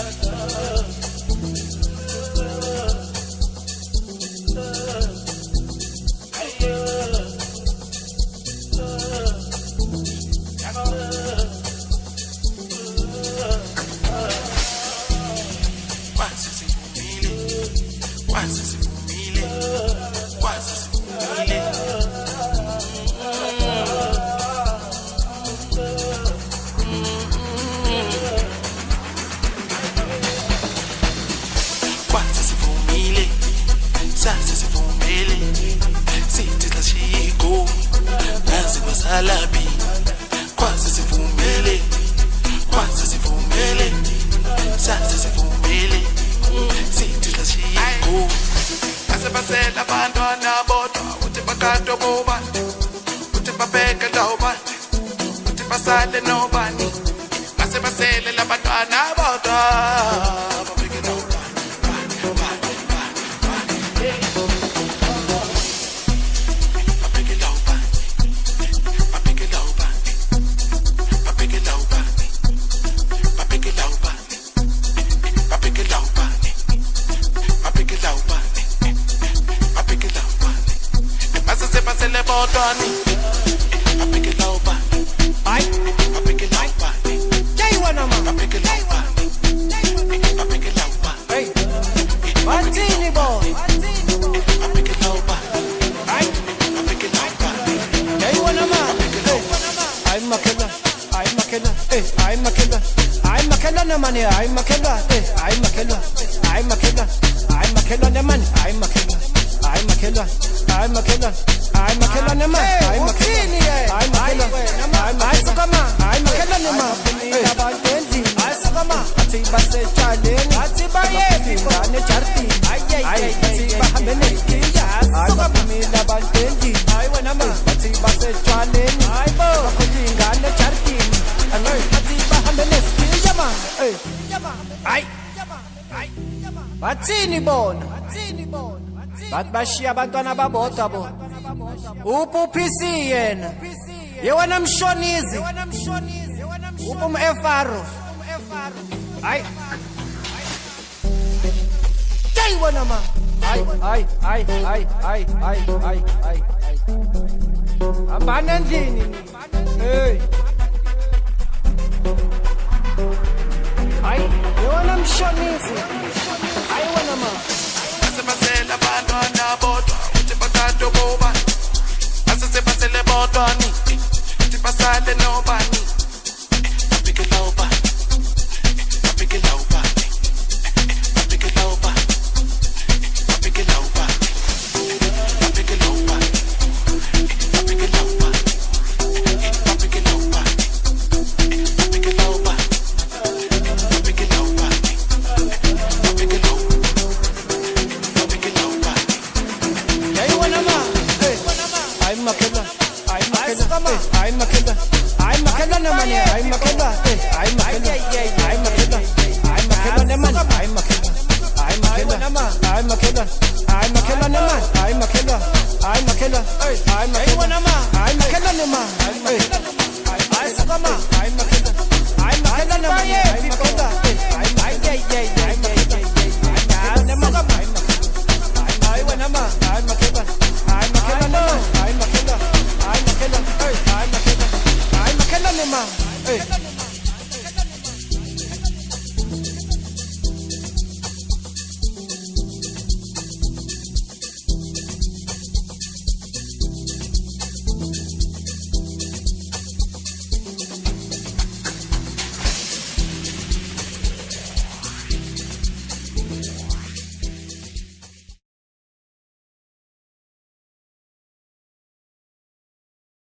Bashiya abantwana babodwa bo uPhisi yena yewena mshonizi upumefaro hayi wena ma hayi abana ndini hey hayi yewena mshonizi hayi wena ma Basela abantwana bodwa uthi bakade bobani asese basele bodwani uthi basale nobani abikela ubani abikela ubani abikela ubani abikela ubani abikela ubani abikela ubani abikela ubani abikela ubani abikela ubani abikela I'm